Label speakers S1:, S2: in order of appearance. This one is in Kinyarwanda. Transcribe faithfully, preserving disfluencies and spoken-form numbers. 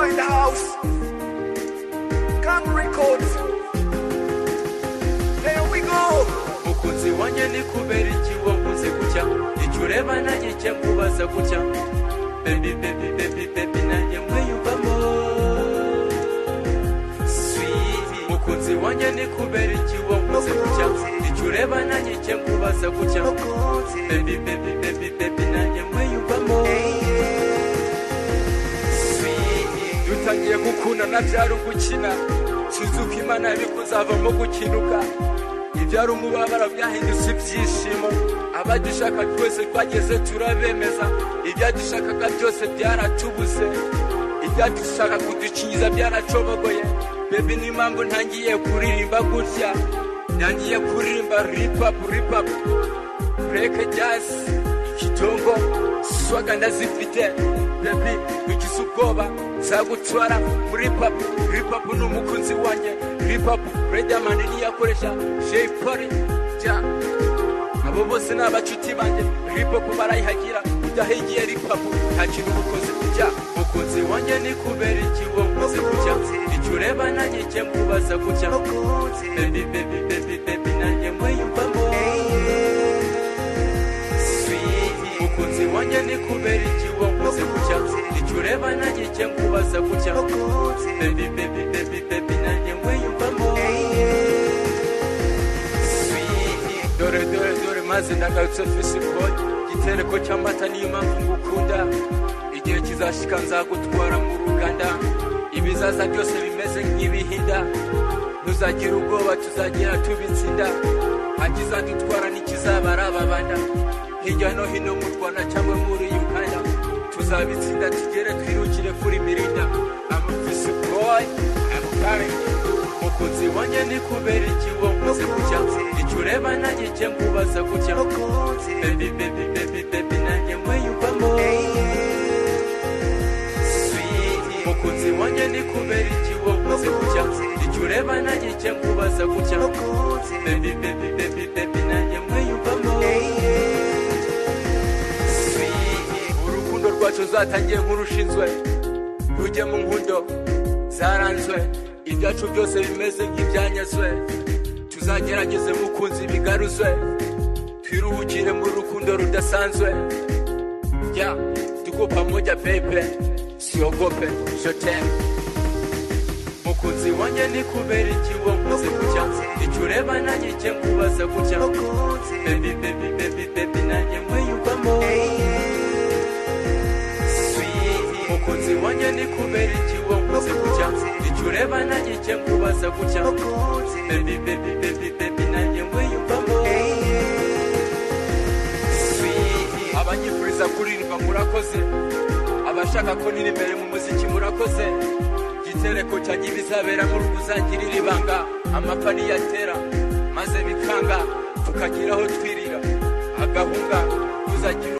S1: in the house. Come records. Here we go.
S2: Mukunzi wanye ni kubera iki wavuze gutya icyo ureba nanjye cye kubaza gutya baby baby baby baby nanjye mwiyumvamo sweet mukunzi wanye ni kubera iki wavuze gutya icyo ureba nanjye cye kubaza gutya baby baby baby baby nanjye mwiyumvamo sweet dutangiye gukundana byari ugukina Suzuki Imana bikuzavamo gukinuka ibyari umubabaro byahindutse ibyishimo abadushaka twese twageze turabemeza ibyadushakaga byose byaratubuze ibyadushaka kudukinyiza byaracobogoye baby ni impamvu ntangiye kuririmba gutya ntangiye kuririmba rip hop rip hop break jazz kitongo swaga ndazifite baby ugize ubwoba zagutwara muri hip-hop hip-hop n'umukunzi wanjye hip-hop Riderman niyakoresha Jay Polly ja abo bose n'abacuti banjye hip-hop barayihagira udahigiye hip-hop nta kintu ubukoze kujya mukunzi wanjye ni kubera iki wavuze kujya icyo ureba nanjye cye kubaza kujya baby baby baby baby nanjye mwiyumvamo sweet mukunzi wanjye ni kubera iki wavuze kujya icyo ureba nanjye cye kubaza kujya baby baby baby baby nanjye mwiyumvamo sweet dore dore dore maze ndagarutse Facebook gitereko cy'amata niyo mpamvu ngukunda igihe kizashika nzagutwara mu ruganda ibizaza byose bimeze nk'ibihinda tuzagira ubwoba tuzagira tubitsinda akizadutwara n'ikizabara ababanda hirya no hino mu Rwanda cyangwa muri Uganda tuzabitsinda tugere twirukire kuri mirinda amufisi boy amukare mukunzi wanjye ni kubera iki wavuze kujya icyo ureba nanjye cye kubaza kujya baby baby baby baby nanjye mwiyumvamo sweet mukunzi wanjye ni kubera iki wavuze kujya icyo ureba nanjye cye kubaza kujya baby baby baby baby nanjye mwiyumvamo rwacu zatangiye nk'urushinzwe rujye mu nkundo zaranzwe ibyacu byose bimeze nk'ibyanyazwe tuzagerageze mukunzi bigaruzwe twiruhukire mu rukundo rudasanzwe ya tuko pamoja baby siogope je t'aime mukunzi wanjye ni kubera iki wavuze kujya icyo ureba nanjye cye kubaza kujya baby baby baby baby nanjye mwiyumvamo mukunzi wanjye ni kubera iki wavuze kujya icyo ureba nanjye cye kubaza kujya baby baby baby baby nanjye mwiyumvamo sweet abanyifuriza kuririmba murakoze abashaka ko niri imbere mu muziki murakoze gitereko cyanjye bizabera mu ruguzangirira ibanga amapfa niyatera maze bikanga tukagiraho twirira agahunga tuzagira